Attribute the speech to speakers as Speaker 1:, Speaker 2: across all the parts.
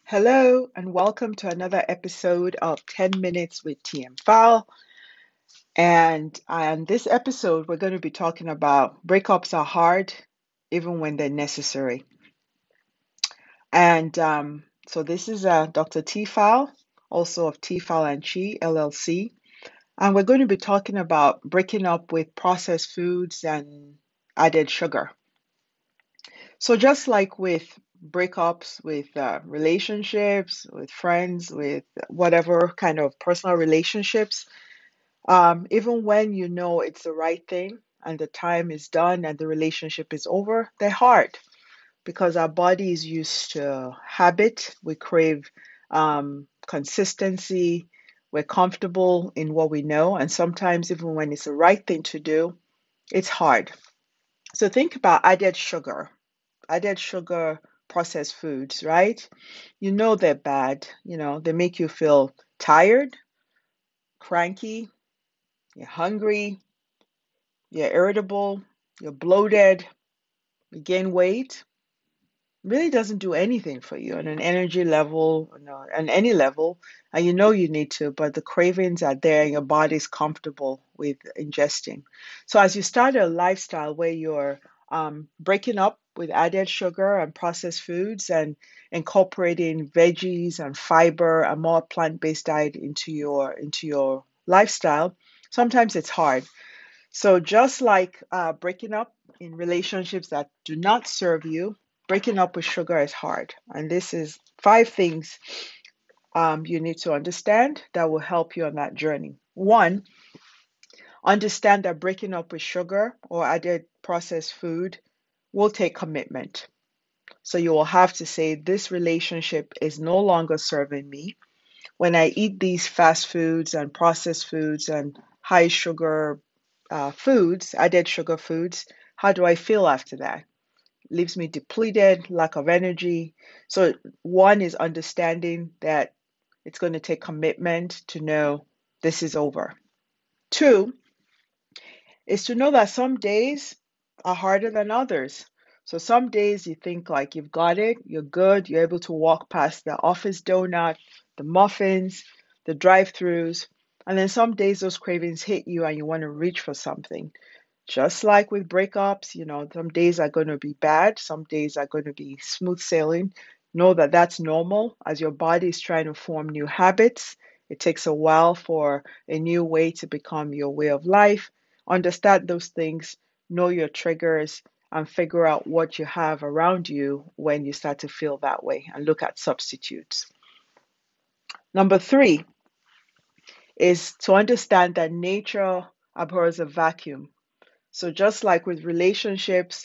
Speaker 1: Hello, and welcome to another episode of 10 Minutes with TM File. And on this episode, we're going to be talking about breakups are hard, even when they're necessary. And so this is Dr. T File, also of T File and Chi LLC. And we're going to be talking about breaking up with processed foods and added sugar. So just like with breakups, with relationships, with friends, with whatever kind of personal relationships, even when you know it's the right thing and the time is done and the relationship is over, they're hard because our body is used to habit. We crave consistency. We're comfortable in what we know. And sometimes, even when it's the right thing to do, it's hard. So think about added sugar processed foods, right? You know they're bad. They make you feel tired, cranky, you're hungry, you're irritable, you're bloated, you gain weight. Really doesn't do anything for you on an energy level, on any level. And you know you need to, but the cravings are there and your body's comfortable with ingesting. So as you start a lifestyle where you're breaking up with added sugar and processed foods and incorporating veggies and fiber and more plant-based diet into your lifestyle, sometimes it's hard. So just like breaking up in relationships that do not serve you, breaking up with sugar is hard. And this is five things you need to understand that will help you on that journey. One, understand that breaking up with sugar or added processed food will take commitment. So you will have to say, this relationship is no longer serving me. When I eat these fast foods and processed foods and high sugar foods, added sugar foods, how do I feel after that? Leaves me depleted, lack of energy. So, one is understanding that it's going to take commitment to know this is over. Two is to know that some days are harder than others. So, some days you think like you've got it, you're good, you're able to walk past the office donut, the muffins, the drive throughs. And then some days those cravings hit you and you want to reach for something. Just like with breakups, some days are going to be bad, some days are going to be smooth sailing. Know that that's normal as your body is trying to form new habits. It takes a while for a new way to become your way of life. Understand those things, know your triggers, and figure out what you have around you when you start to feel that way and look at substitutes. Number three is to understand that nature abhors a vacuum. So just like with relationships,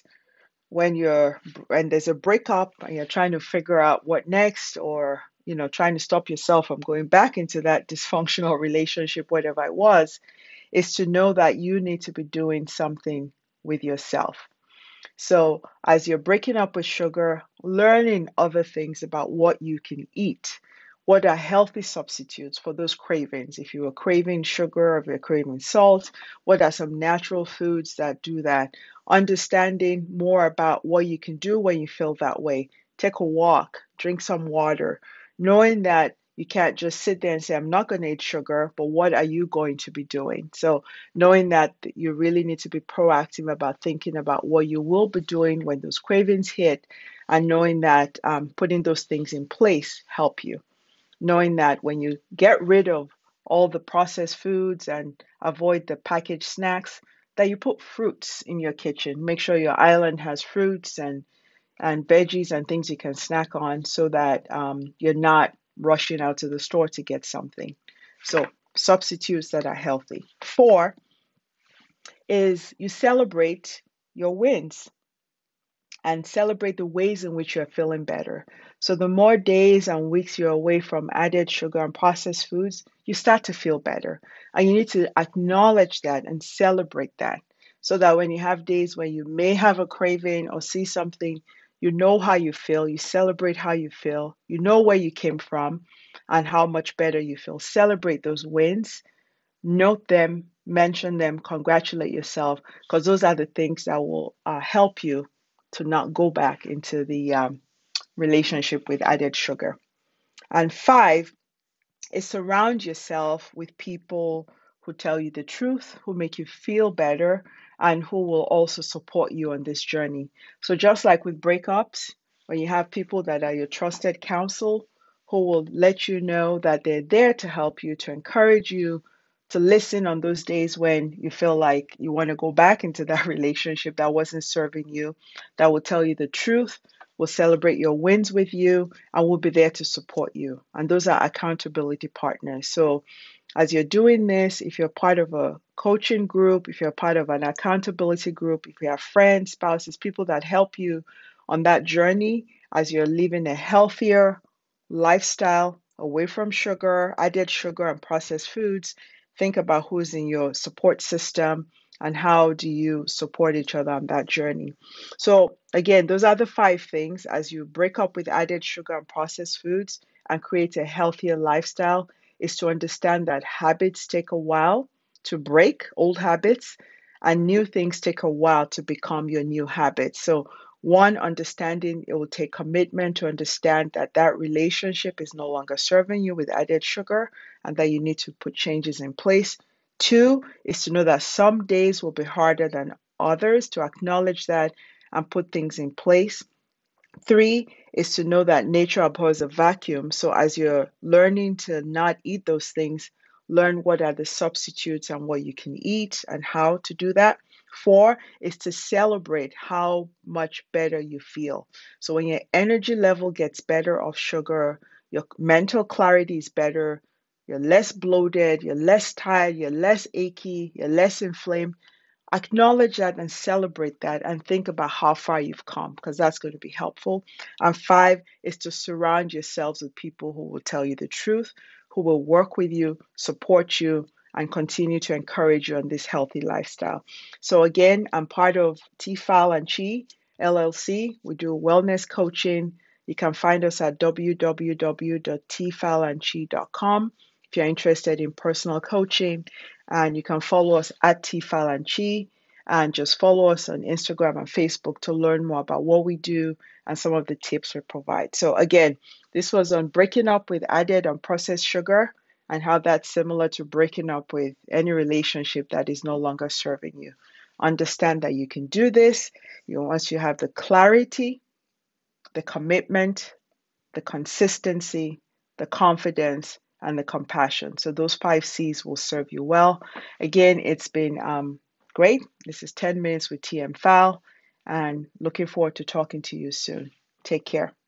Speaker 1: when there's a breakup and you're trying to figure out what next, or trying to stop yourself from going back into that dysfunctional relationship, whatever it was, is to know that you need to be doing something with yourself. So as you're breaking up with sugar, learning other things about what you can eat. What are healthy substitutes for those cravings? If you are craving sugar, if you're craving salt, what are some natural foods that do that? Understanding more about what you can do when you feel that way. Take a walk, drink some water, knowing that you can't just sit there and say, I'm not going to eat sugar, but what are you going to be doing? So, knowing that you really need to be proactive about thinking about what you will be doing when those cravings hit, and knowing that putting those things in place help you. Knowing that when you get rid of all the processed foods and avoid the packaged snacks, that you put fruits in your kitchen. Make sure your island has fruits and veggies and things you can snack on so that you're not rushing out to the store to get something. So, substitutes that are healthy. Four is you celebrate your wins and celebrate the ways in which you're feeling better. So, the more days and weeks you're away from added sugar and processed foods, you start to feel better. And you need to acknowledge that and celebrate that so that when you have days where you may have a craving or see something, you know how you feel, you celebrate how you feel, you know where you came from and how much better you feel. Celebrate those wins, note them, mention them, congratulate yourself, because those are the things that will help you to not go back into the relationship with added sugar. And 5 is surround yourself with people who tell you the truth, who make you feel better, and who will also support you on this journey. So, just like with breakups, when you have people that are your trusted counsel who will let you know that they're there to help you, to encourage you, to listen on those days when you feel like you want to go back into that relationship that wasn't serving you, that will tell you the truth, will celebrate your wins with you, and will be there to support you. And those are accountability partners. So, as you're doing this, if you're part of a coaching group, if you're part of an accountability group, if you have friends, spouses, people that help you on that journey as you're living a healthier lifestyle away from sugar, added sugar, and processed foods, think about who's in your support system and how do you support each other on that journey. So, again, those are the 5 things as you break up with added sugar and processed foods and create a healthier lifestyle is to understand that habits take a while to break, old habits, and new things take a while to become your new habits. So, one, understanding it will take commitment to understand that that relationship is no longer serving you with added sugar and that you need to put changes in place. 2 is to know that some days will be harder than others, to acknowledge that and put things in place. 3 is to know that nature abhors a vacuum. So as you're learning to not eat those things, learn what are the substitutes and what you can eat and how to do that. 4 is to celebrate how much better you feel. So when your energy level gets better off sugar, your mental clarity is better, you're less bloated, you're less tired, you're less achy, you're less inflamed. Acknowledge that and celebrate that and think about how far you've come because that's going to be helpful. And 5 is to surround yourselves with people who will tell you the truth, who will work with you, support you, and continue to encourage you on this healthy lifestyle. So, again, I'm part of Tfal and Chi LLC. We do wellness coaching. You can find us at www.tfalandchi.com if you're interested in personal coaching, and you can follow us at Tfal and Chi, and just follow us on Instagram and Facebook to learn more about what we do and some of the tips we provide. So again, this was on breaking up with added and processed sugar and how that's similar to breaking up with any relationship that is no longer serving you. Understand that you can do this. Once you have the clarity, the commitment, the consistency, the confidence, and the compassion. So those 5 C's will serve you well. Again, it's been great. This is 10 Minutes with TM Fal, and looking forward to talking to you soon. Take care.